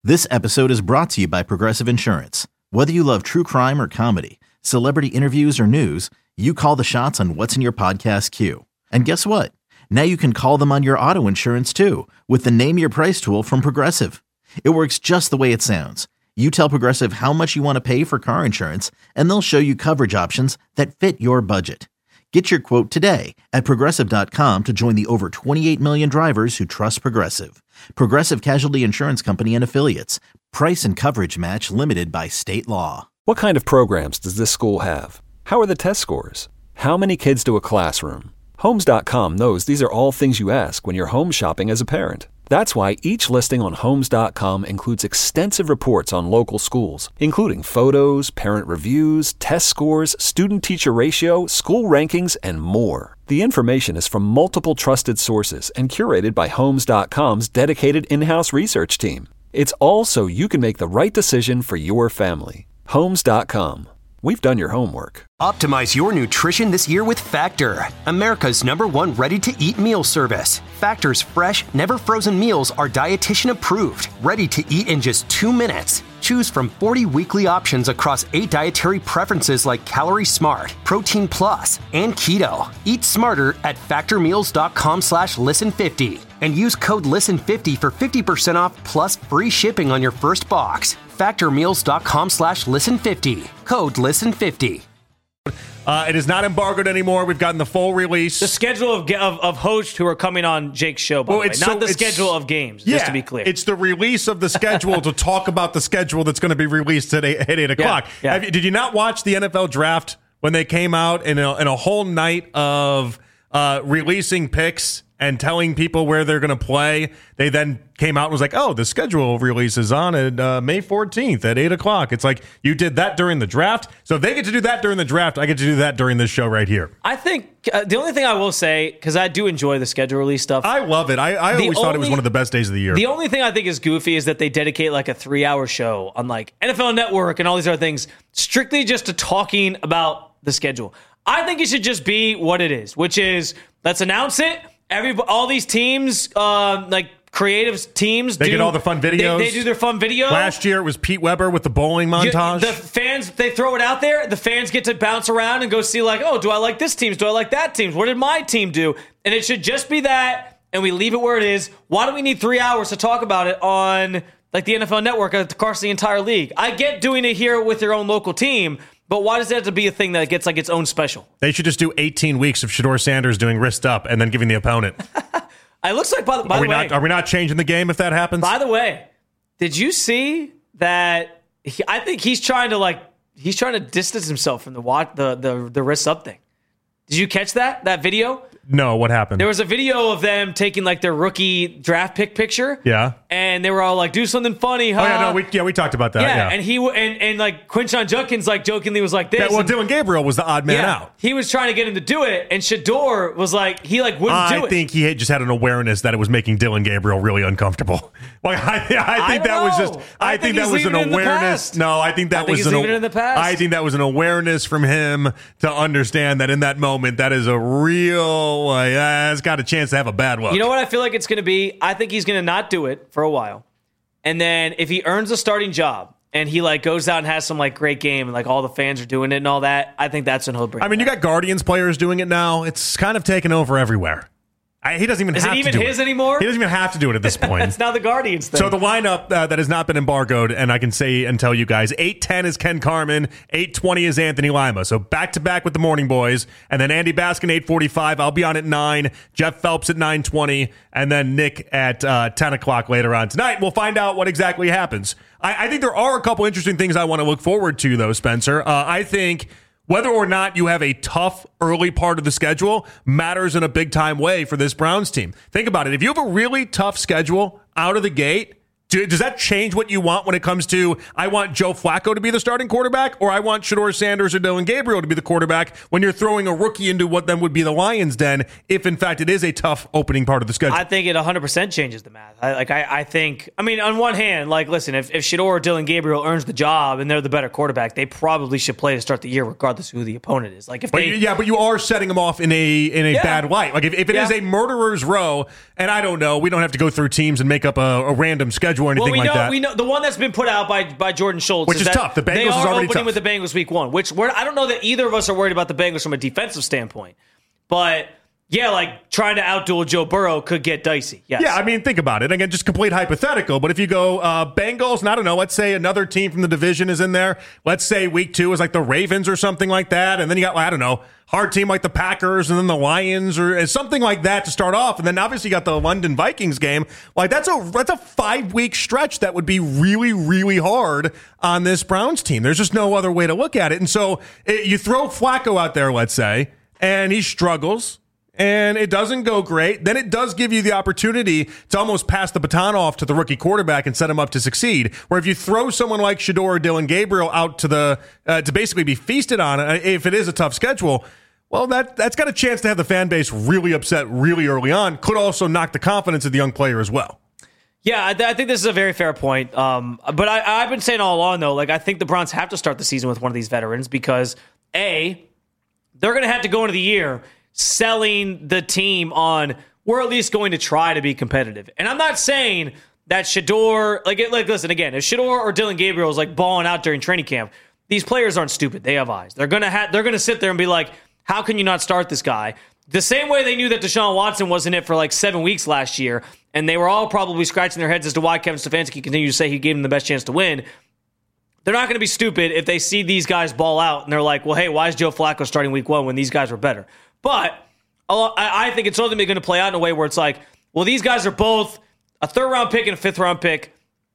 This episode is brought to you by Progressive Insurance. Whether you love true crime or comedy, celebrity interviews or news, you call the shots on what's in your podcast queue. And guess what? Now you can call them on your auto insurance too with the Name Your Price tool from Progressive. It works just the way it sounds. You tell Progressive how much you want to pay for car insurance, and they'll show you coverage options that fit your budget. Get your quote today at Progressive.com to join the over 28 million drivers who trust Progressive. Progressive Casualty Insurance Company and Affiliates. Price and coverage match limited by state law. What kind of programs does this school have? How are the test scores? How many kids to a classroom? Homes.com knows these are all things you ask when you're home shopping as a parent. That's why each listing on Homes.com includes extensive reports on local schools, including photos, parent reviews, test scores, student-teacher ratio, school rankings, and more. The information is from multiple trusted sources and curated by Homes.com's dedicated in-house research team. It's all so you can make the right decision for your family. Homes.com. We've done your homework. Optimize your nutrition this year with Factor, America's #1 ready-to-eat meal service. Factor's fresh, never-frozen meals are dietitian approved, ready to eat in just 2 minutes. Choose from 40 weekly options across 8 dietary preferences like Calorie Smart, Protein Plus, and Keto. Eat smarter at factormeals.com/listen50 and use code LISTEN50 for 50% off plus free shipping on your first box. Factormeals.com/listen50. Code LISTEN50. It is not embargoed anymore. We've gotten the full release. The schedule of hosts who are coming on Jake's show, by the way. Not the schedule of games, just to be clear. It's the release of the schedule to talk about the schedule that's going to be released today at 8 o'clock. Yeah. Did you not watch the NFL draft when they came out in a whole night of releasing picks and telling people where they're going to play? They then came out and was like, oh, the schedule release is on at May 14th at 8 o'clock. It's like, you did that during the draft. So if they get to do that during the draft, I get to do that during this show right here. I think the only thing I will say, because I do enjoy the schedule release stuff. I love it. I always thought it was one of the best days of the year. The only thing I think is goofy is that they dedicate like a 3-hour show on like NFL Network and all these other things strictly just to talking about the schedule. I think it should just be what it is, which is let's announce it. All these teams, like creative teams, they get all the fun videos. They do their fun videos. Last year it was Pete Weber with the bowling montage. The fans, they throw it out there. The fans get to bounce around and go see like, oh, do I like this team? Do I like that team? What did my team do? And it should just be that, and we leave it where it is. Why do we need 3 hours to talk about it on like the NFL Network across the entire league? I get doing it here with your own local team, but why does it have to be a thing that gets like its own special? They should just do 18 weeks of Shedeur Sanders doing wrist up and then giving the opponent. It looks like, by the way... Are we not changing the game if that happens? By the way, did you see that... I think he's trying to distance himself from the wrist up thing. Did you catch that video? No, what happened? There was a video of them taking like their rookie draft pick picture. Yeah. And they were all like, do something funny, huh? Oh, yeah, we talked about that. Yeah. And and like Quinshon Judkins like jokingly was like this. Yeah, well, Dylan Gabriel was the odd man out. He was trying to get him to do it, and Shedeur was like, he like wouldn't do it. I think he just had an awareness that it was making Dylan Gabriel really uncomfortable. Like I think that was just I think that was an awareness. No, I think that was in the past. I think that was an awareness from him to understand that in that moment that is a real it's got a chance to have a bad look. You know what I feel like it's going to be? I think he's going to not do it for a while. And then if he earns a starting job and he like goes out and has some like great game and like all the fans are doing it and all that, I think that's when he'll bring it back. You got Guardians players doing it now. It's kind of taken over everywhere. He doesn't even have to do it. Is it even his anymore? He doesn't even have to do it at this point. It's now the Guardians thing. So the lineup that has not been embargoed, and I can say and tell you guys, 8:10 is Ken Carman, 8:20 is Anthony Lima. So back-to-back with the Morning Boys, and then Andy Baskin, 8:45. I'll be on at 9, Jeff Phelps at 9:20, and then Nick at 10 o'clock later on tonight. We'll find out what exactly happens. I think there are a couple interesting things I want to look forward to, though, Spencer. I think whether or not you have a tough early part of the schedule matters in a big-time way for this Browns team. Think about it. If you have a really tough schedule out of the gate, Does that change what you want when it comes to, I want Joe Flacco to be the starting quarterback, or I want Shedeur Sanders or Dylan Gabriel to be the quarterback when you're throwing a rookie into what then would be the Lions' den, if in fact it is a tough opening part of the schedule? I think it 100% changes the math. I think, on one hand, listen, if Shedeur or Dylan Gabriel earns the job and they're the better quarterback, they probably should play to start the year regardless of who the opponent is. But you are setting them off in a bad light. If it is a murderer's row, and I don't know, we don't have to go through teams and make up a random schedule. schedule or anything like that. We know the one that's been put out by Jordan Schultz, which is tough. The Bengals they is are already opening tough. with the Bengals week 1, which I don't know that either of us are worried about the Bengals from a defensive standpoint, but. Yeah, like trying to outduel Joe Burrow could get dicey. Yes. Yeah, I mean, think about it. Again, just complete hypothetical. But if you go Bengals, and I don't know, let's say another team from the division is in there. Let's say week 2 is like the Ravens or something like that. And then you got, I don't know, hard team like the Packers and then the Lions or something like that to start off. And then obviously you got the London Vikings game. Like that's a 5-week stretch that would be really, really hard on this Browns team. There's just no other way to look at it. And so you throw Flacco out there, let's say, and he struggles. And it doesn't go great, then it does give you the opportunity to almost pass the baton off to the rookie quarterback and set him up to succeed. Where if you throw someone like Shedeur or Dillon Gabriel out to basically be feasted on, if it is a tough schedule, well, that's got a chance to have the fan base really upset really early on. Could also knock the confidence of the young player as well. Yeah, I think this is a very fair point. But I've been saying all along, though, like I think the Browns have to start the season with one of these veterans because, A, they're going to have to go into the year selling the team on we're at least going to try to be competitive. And I'm not saying that Shedeur, listen, again, if Shedeur or Dillon Gabriel is like balling out during training camp, these players aren't stupid. They have eyes. They're gonna sit there and be like, how can you not start this guy? The same way they knew that Deshaun Watson wasn't it for like 7 weeks last year, and they were all probably scratching their heads as to why Kevin Stefanski continued to say he gave them the best chance to win. They're not going to be stupid if they see these guys ball out and they're like, well, hey, why is Joe Flacco starting week 1 when these guys were better? But I think it's ultimately going to play out in a way where it's like, well, these guys are both a 3rd-round pick and a 5th-round pick.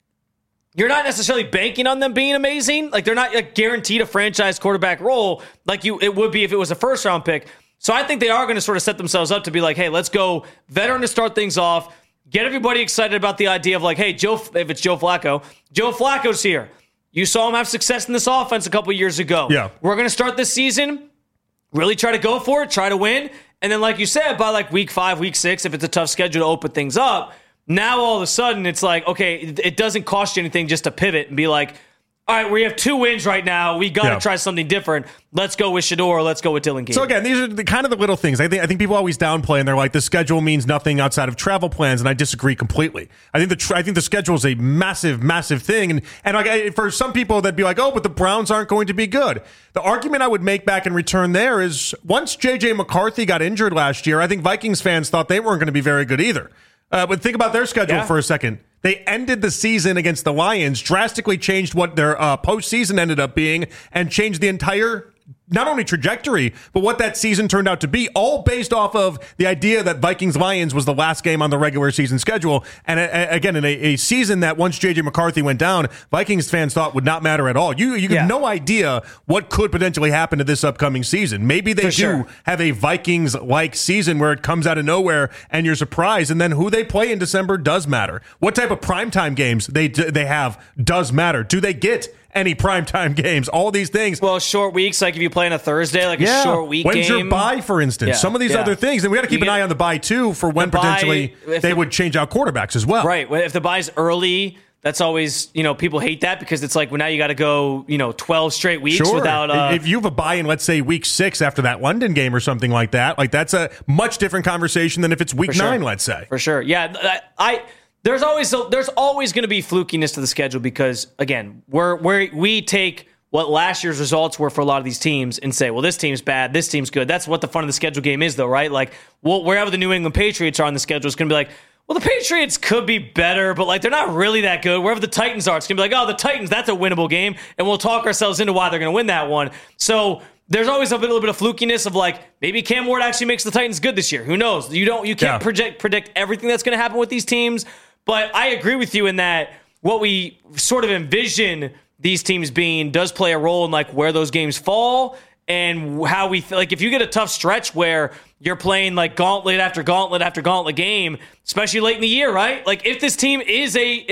You're not necessarily banking on them being amazing. Like, they're not like guaranteed a franchise quarterback role like it would be if it was a 1st-round pick. So I think they are going to sort of set themselves up to be like, hey, let's go veteran to start things off, get everybody excited about the idea of like, hey, if it's Joe Flacco's here. You saw him have success in this offense a couple years ago. Yeah. We're going to start this season. Really try to go for it, try to win. And then, like you said, by like week 5, week 6, if it's a tough schedule to open things up, now all of a sudden it's like, okay, it doesn't cost you anything just to pivot and be like, all right, we have 2 wins right now. We got to try something different. Let's go with Shedeur or let's go with Dillon Gabriel. So again, these are the kind of the little things. I think people always downplay and they're like, the schedule means nothing outside of travel plans, and I disagree completely. I think the schedule is a massive, massive thing, and like for some people that'd be like, oh, but the Browns aren't going to be good. The argument I would make back in return there is once J.J. McCarthy got injured last year, I think Vikings fans thought they weren't going to be very good either. But think about their schedule for a second. They ended the season against the Lions, drastically changed what their postseason ended up being, and changed the entire not only trajectory, but what that season turned out to be, all based off of the idea that Vikings-Lions was the last game on the regular season schedule. And again, in a season that once J.J. McCarthy went down, Vikings fans thought would not matter at all. You have no idea what could potentially happen to this upcoming season. Maybe they have a Vikings-like season where it comes out of nowhere and you're surprised, and then who they play in December does matter. What type of primetime games they have does matter. Do they get any primetime games? All these things. Well, short weeks, like if you play on a Thursday, like a short week When's game. your bye, for instance? Some of these other things. And we got to keep an eye on the bye, too, for when potentially they would change out quarterbacks as well. Right. If the bye's early, that's always, people hate that because it's like, well, now you got to go, 12 straight weeks without. If you have a bye in, let's say, week 6 after that London game or something like that, like that's a much different conversation than if it's week 9, let's say. For sure. Yeah. There's always going to be flukiness to the schedule because, again, we take what last year's results were for a lot of these teams and say, well, this team's bad, this team's good. That's what the fun of the schedule game is, though, right? Like, wherever the New England Patriots are on the schedule, it's going to be like, well, the Patriots could be better, but like they're not really that good. Wherever the Titans are, it's going to be like, oh, the Titans, that's a winnable game, and we'll talk ourselves into why they're going to win that one. So there's always a little bit of flukiness of like, maybe Cam Ward actually makes the Titans good this year. Who knows? You can't predict everything that's going to happen with these teams. But I agree with you in that what we sort of envision these teams being does play a role in like where those games fall and how we like if you get a tough stretch where you're playing like gauntlet after gauntlet after gauntlet game, especially late in the year, right? Like if this team is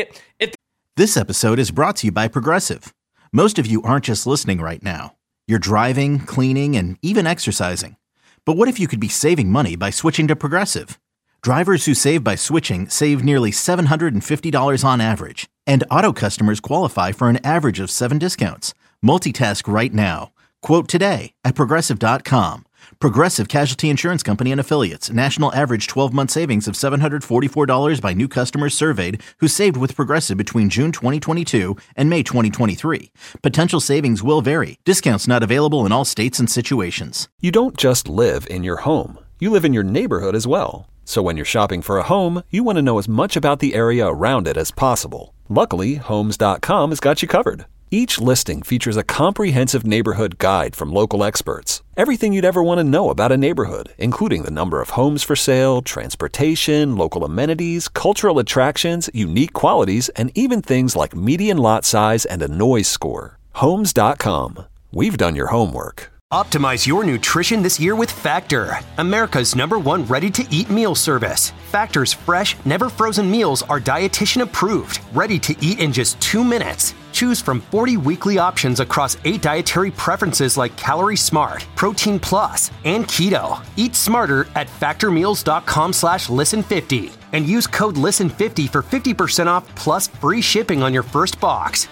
This episode is brought to you by Progressive. Most of you aren't just listening right now. You're driving, cleaning, and even exercising. But what if you could be saving money by switching to Progressive? Drivers who save by switching save nearly $750 on average, and auto customers qualify for an average of 7 discounts. Multitask right now. Quote today at Progressive.com. Progressive Casualty Insurance Company and Affiliates. National average 12-month savings of $744 by new customers surveyed who saved with Progressive between June 2022 and May 2023. Potential savings will vary. Discounts not available in all states and situations. You don't just live in your home. You live in your neighborhood as well. So when you're shopping for a home, you want to know as much about the area around it as possible. Luckily, Homes.com has got you covered. Each listing features a comprehensive neighborhood guide from local experts. Everything you'd ever want to know about a neighborhood, including the number of homes for sale, transportation, local amenities, cultural attractions, unique qualities, and even things like median lot size and a noise score. Homes.com. We've done your homework. Optimize your nutrition this year with Factor, America's #1 ready-to-eat meal service. Factor's fresh, never frozen meals are dietitian approved, ready to eat in just 2 minutes. Choose from 40 weekly options across 8 dietary preferences like Calorie Smart, Protein Plus, and Keto. Eat smarter at factormeals.com/listen50 and use code LISTEN50 for 50% off plus free shipping on your first box.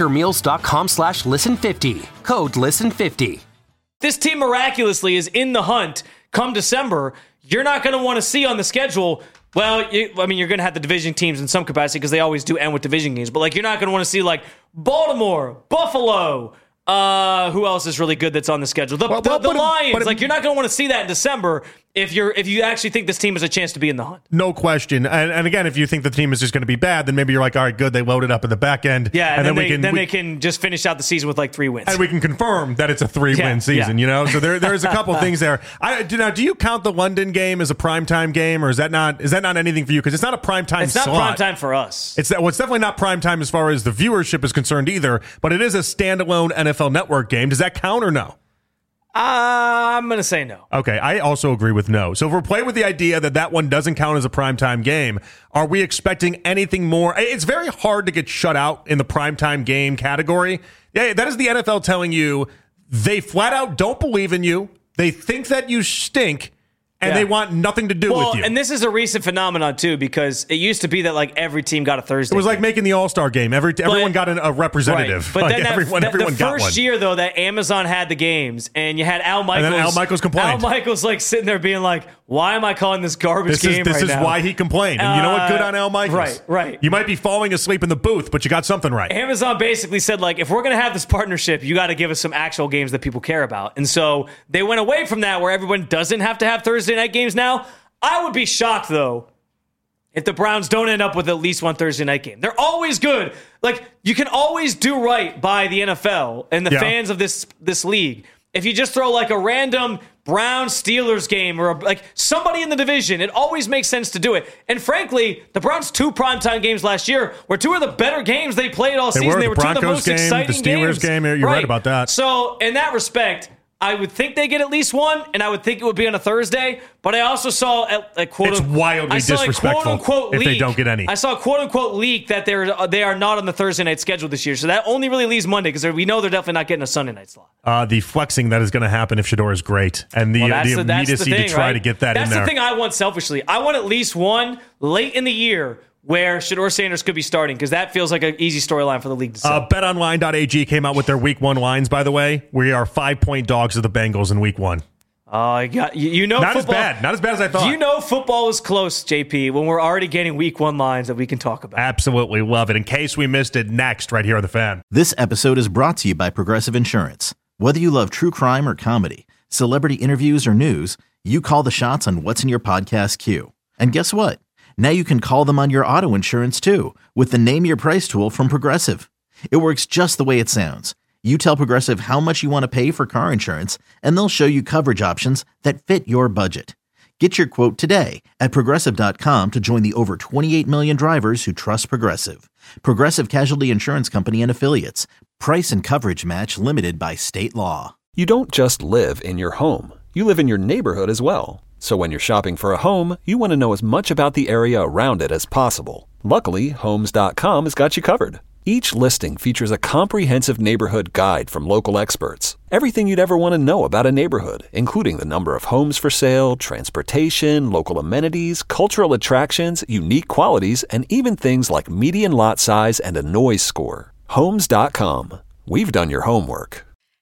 Factormeals.com/listen50. Code LISTEN50. This team miraculously is in the hunt come December. You're not going to want to see on the schedule. Well, you're going to have the division teams in some capacity because they always do end with division games. But you're not going to want to see Baltimore, Buffalo. Who else is really good that's on the schedule? The Lions. You're not going to want to see that in December if you actually think this team has a chance to be in the hunt. No question. And again, if you think the team is just going to be bad, then maybe you're like, all right, good, they loaded up at the back end. Yeah, and then they can just finish out the season with 3 wins. And we can confirm that it's a 3-win season, So there's a couple things there. Do you count the London game as a primetime game, or is that not anything for you? Because it's not a primetime slot. It's not primetime for us. It's definitely not primetime as far as the viewership is concerned either, but it is a standalone NFL Network game. Does that count or no? I'm going to say no. Okay, I also agree with no. So if we're playing with the idea that one doesn't count as a primetime game, are we expecting anything more? It's very hard to get shut out in the primetime game category. Yeah, that is the NFL telling you they flat out don't believe in you. They think that you stink. And they want nothing to do with you. And this is a recent phenomenon, too, because it used to be that every team got a Thursday. It was like making the All-Star game. Everyone got a representative. Right. But then everyone got one. The first year, though, that Amazon had the games, and you had Al Michaels. And then Al Michaels complained. Al Michaels sitting there being like, why am I calling this garbage game This right is now? why he complained. And you know what? Good on Al Michaels. Right. You might be falling asleep in the booth, but you got something right. Amazon basically said, if we're going to have this partnership, you got to give us some actual games that people care about. And so they went away from that where everyone doesn't have to have Thursday night games now. I would be shocked, though, if the Browns don't end up with at least one Thursday night game. They're always good. You can always do right by the NFL and the fans of this league. If you just throw a random Browns-Steelers game or somebody in the division, it always makes sense to do it. And frankly, the Browns' 2 primetime games last year were 2 of the better games they played all season. They were 2 of the most exciting games. The Steelers game, you're right about that. So in that respect, I would think they get at least one, and I would think it would be on a Thursday. But I also saw a quote. It's wildly disrespectful if they don't get any. I saw a quote unquote leak that they are not on the Thursday night schedule this year. So that only really leaves Monday because we know they're definitely not getting a Sunday night slot. The flexing that is going to happen if Shedeur is great, and the immediacy to try to get that in there. That's the thing I want selfishly. I want at least one late in the year where Shedeur Sanders could be starting, because that feels like an easy storyline for the league to sell. BetOnline.ag came out with their Week 1 lines, by the way. We are 5-point dogs of the Bengals in Week 1. Not not football, as bad. Not as bad as I thought. Football is close, JP, when we're already getting Week 1 lines that we can talk about. Absolutely love it. In case we missed it, next, right here on The Fan. This episode is brought to you by Progressive Insurance. Whether you love true crime or comedy, celebrity interviews or news, you call the shots on what's in your podcast queue. And guess what? Now you can call them on your auto insurance, too, with the Name Your Price tool from Progressive. It works just the way it sounds. You tell Progressive how much you want to pay for car insurance, and they'll show you coverage options that fit your budget. Get your quote today at Progressive.com to join the over 28 million drivers who trust Progressive. Progressive Casualty Insurance Company and Affiliates. Price and coverage match limited by state law. You don't just live in your home. You live in your neighborhood as well. So when you're shopping for a home, you want to know as much about the area around it as possible. Luckily, Homes.com has got you covered. Each listing features a comprehensive neighborhood guide from local experts. Everything you'd ever want to know about a neighborhood, including the number of homes for sale, transportation, local amenities, cultural attractions, unique qualities, and even things like median lot size and a noise score. Homes.com. We've done your homework.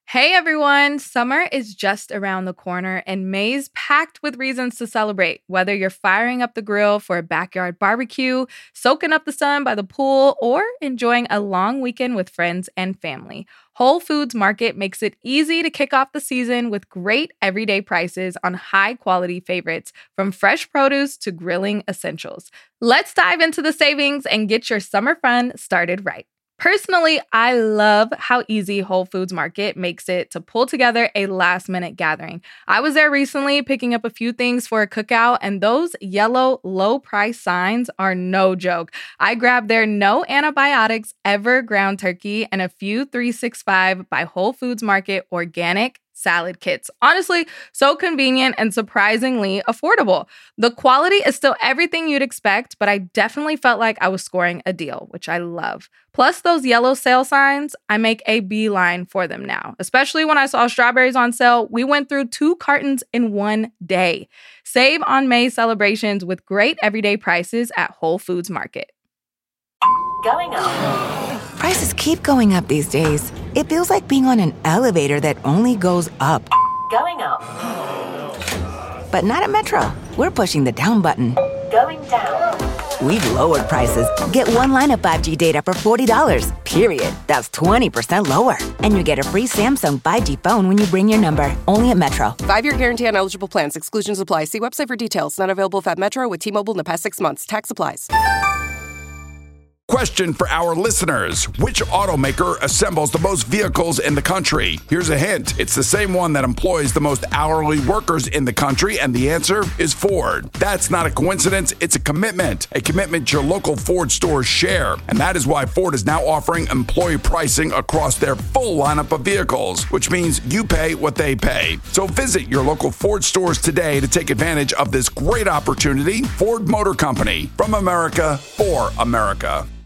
Hey everyone, summer is just around the corner and May's packed with reasons to celebrate. Whether you're firing up the grill for a backyard barbecue, soaking up the sun by the pool, or enjoying a long weekend with friends and family, Whole Foods Market makes it easy to kick off the season with great everyday prices on high-quality favorites, from fresh produce to grilling essentials. Let's dive into the savings and get your summer fun started right. Personally, I love how easy Whole Foods Market makes it to pull together a last-minute gathering. I was there recently picking up a few things for a cookout, and those yellow low-price signs are no joke. I grabbed their no antibiotics ever ground turkey and a few 365 by Whole Foods Market organic salad kits. Honestly, so convenient and surprisingly affordable. The quality is still everything you'd expect, but I definitely felt like I was scoring a deal, which I love. Plus those yellow sale signs, I make a beeline for them now. Especially when I saw strawberries on sale, we went through 2 cartons in one day. Save on May celebrations with great everyday prices at Whole Foods Market. Going up. Prices keep going up these days. It feels like being on an elevator that only goes up. Going up. But not at Metro. We're pushing the down button. Going down. We've lowered prices. Get one line of 5G data for $40, period. That's 20% lower. And you get a free Samsung 5G phone when you bring your number. Only at Metro. 5-year guarantee on eligible plans. Exclusions apply. See website for details. Not available at Metro with T-Mobile in the past 6 months. Tax applies. Question for our listeners. Which automaker assembles the most vehicles in the country? Here's a hint. It's the same one that employs the most hourly workers in the country, and the answer is Ford. That's not a coincidence. It's a commitment your local Ford stores share. And that is why Ford is now offering employee pricing across their full lineup of vehicles, which means you pay what they pay. So visit your local Ford stores today to take advantage of this great opportunity. Ford Motor Company, from America for America.